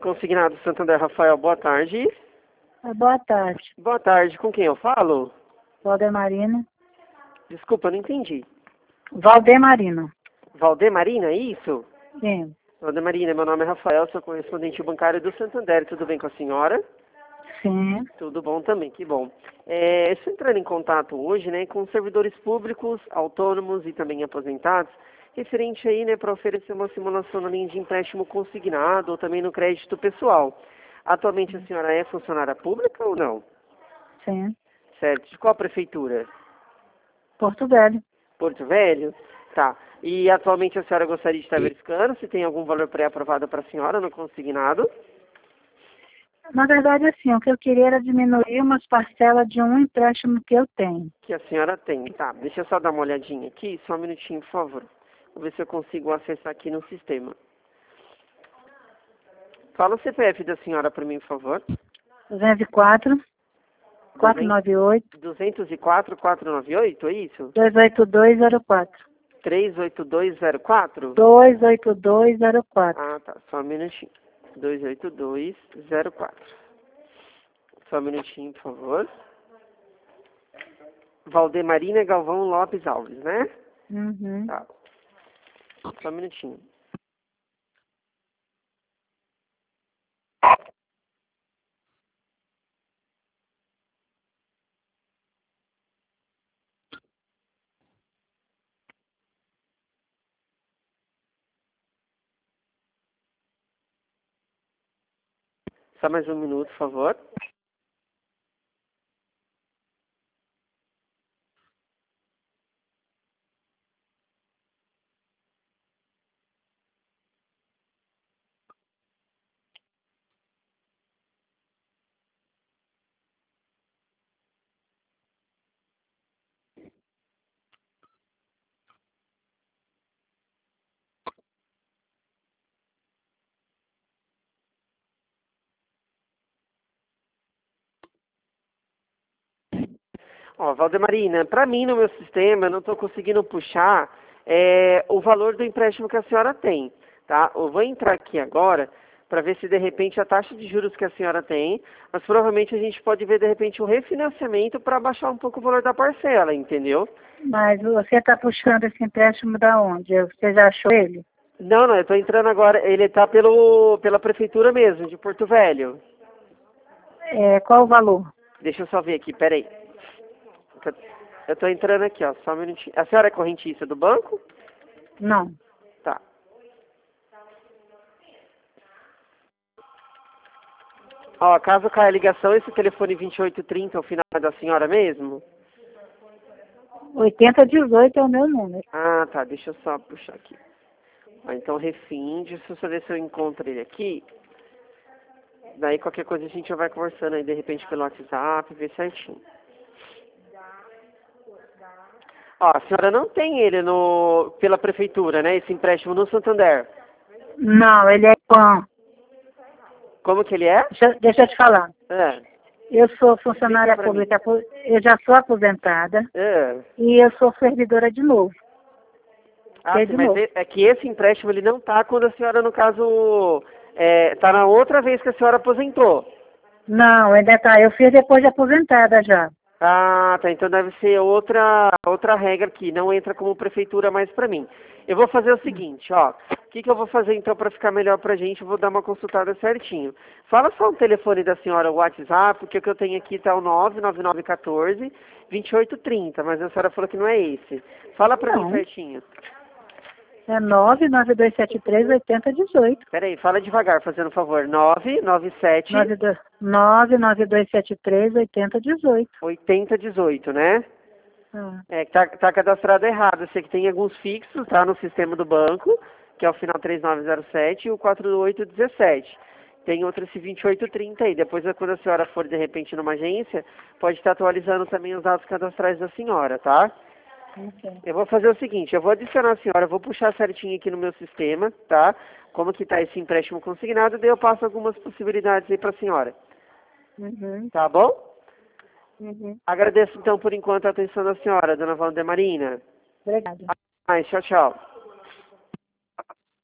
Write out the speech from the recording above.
Consignado Santander, Rafael, boa tarde. Boa tarde. Boa tarde, com quem eu falo? Valdemarina. Desculpa, não entendi. Valdemarina. Valdemarina, é isso? Sim. Valdemarina, meu nome é Rafael, sou correspondente bancário do Santander, tudo bem com a senhora? Sim. Tudo bom também, que bom. Estou entrando em contato hoje, né, com servidores públicos, autônomos e também aposentados, referente aí, né, para oferecer uma simulação na linha de empréstimo consignado ou também no crédito pessoal. Atualmente a senhora é funcionária pública ou não? Sim. Certo. De qual prefeitura? Porto Velho. Porto Velho? Tá. E atualmente a senhora gostaria de estar verificando se tem algum valor pré-aprovado para a senhora no consignado? Na verdade, assim, o que eu queria era diminuir umas parcelas de um empréstimo que eu tenho. Que a senhora tem. Tá, deixa eu só dar uma olhadinha aqui, só um minutinho, por favor. Vou ver se eu consigo acessar aqui no sistema. Fala o CPF da senhora para mim, por favor. 204 498 204 498, é isso? 28204. 38204? 28204. Ah, tá, só um minutinho. 28204. Só um minutinho, por favor. Valdemarina Galvão Lopes Alves, né? Uhum. Tá. Só um minutinho. Só mais um minuto, por favor. Ó, Valdemarina, para mim no meu sistema eu não estou conseguindo puxar o valor do empréstimo que a senhora tem, tá? Eu vou entrar aqui agora para ver se de repente a taxa de juros que a senhora tem, mas provavelmente a gente pode ver de repente um refinanciamento para baixar um pouco o valor da parcela, entendeu? Mas você está puxando esse empréstimo da onde? Você já achou ele? Não, eu estou entrando agora, ele está pela prefeitura mesmo, de Porto Velho. Qual o valor? Deixa eu só ver aqui, peraí. Eu estou entrando aqui, ó, só um minutinho. A senhora é correntista do banco? Não. Tá. Ó, caso caia a ligação, esse telefone 2830 é o final da senhora mesmo? 8018 é o meu número. Ah, tá, deixa eu só puxar aqui. Ó, então, refim, deixa eu só ver se eu encontro ele aqui. Daí, qualquer coisa a gente já vai conversando aí, de repente, pelo WhatsApp, ver certinho. Ó, a senhora não tem ele pela prefeitura, né? Esse empréstimo no Santander. Não, ele é PAN. Como que ele é? Deixa eu te falar. É. Eu sou funcionária Explica pra mim. pública, eu já sou aposentada É. e eu sou servidora de novo. Ah, sim, De mas novo. é que esse empréstimo ele não tá quando a senhora, no caso, tá na outra vez que a senhora aposentou. Não, ainda tá. Eu fiz depois de aposentada já. Ah, tá. Então deve ser outra regra aqui. Não entra como prefeitura mais pra mim. Eu vou fazer o seguinte, ó. O que eu vou fazer então pra ficar melhor pra gente? Eu vou dar uma consultada certinho. Fala só o telefone da senhora, o WhatsApp, porque o que eu tenho aqui tá o 99914 2830, mas a senhora falou que não é esse. Fala pra mim Não. certinho. É 99273 8018. Peraí, fala devagar, fazendo um favor. 997 99273 8018. 8018, né? Ah, Tá cadastrado errado. Eu sei que tem alguns fixos, tá? No sistema do banco, que é o final 3907 e o 4817. Tem outro esse 2830 aí. Depois, quando a senhora for, de repente, numa agência, pode estar atualizando também os dados cadastrais da senhora, tá? ok. Eu vou fazer o seguinte, eu vou adicionar a senhora, eu vou puxar certinho aqui no meu sistema, tá? Como que tá esse empréstimo consignado, daí eu passo algumas possibilidades aí pra senhora. Uhum. Tá bom? Uhum. Agradeço então por enquanto a atenção da senhora, dona Valdemarina. Obrigada. Tchau, tchau.